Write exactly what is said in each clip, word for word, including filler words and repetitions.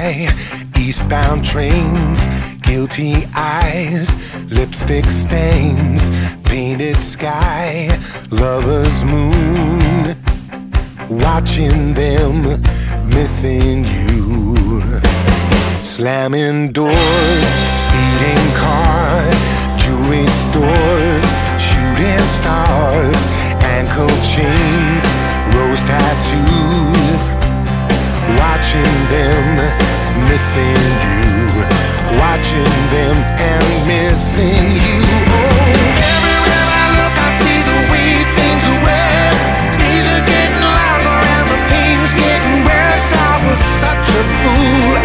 by eastbound trains, guilty eyes, lipstick stains, painted sky, lover's moon, watching them, missing you. Slamming doors, speeding car, jewelry stores, shooting stars, ankle chains, rose tattoos, watching them, missing you, watching them and missing you. Oh, everywhere I look I see the way things are wet. Days are getting longer and the pain's getting worse. I was such a fool,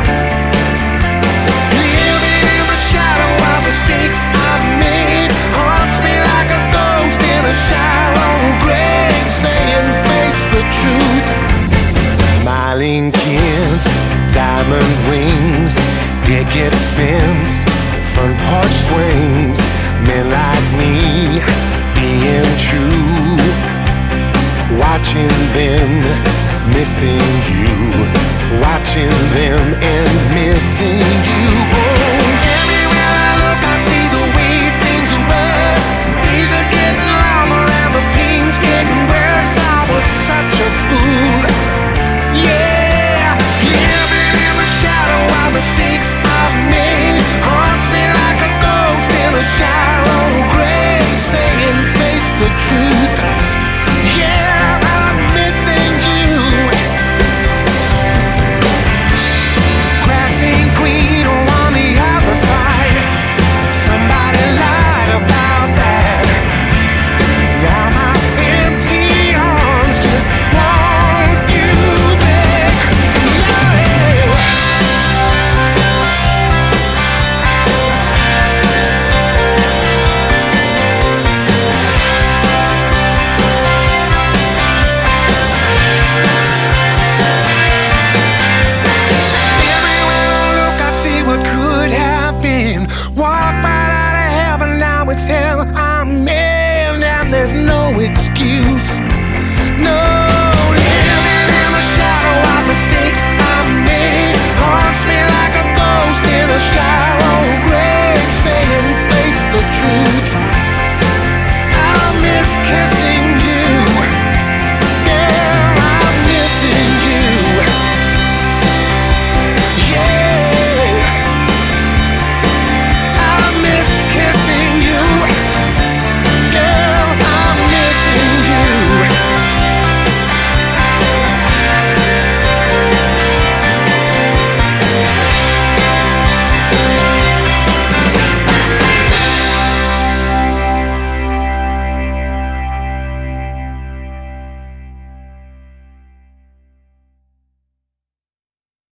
living in the shadow of mistakes I made. Haunts me like a ghost in a shallow grave, saying face the truth. Smiling kids, diamond rings, picket fence, front porch swings, men like me being true, watching them, missing you, watching them and missing you.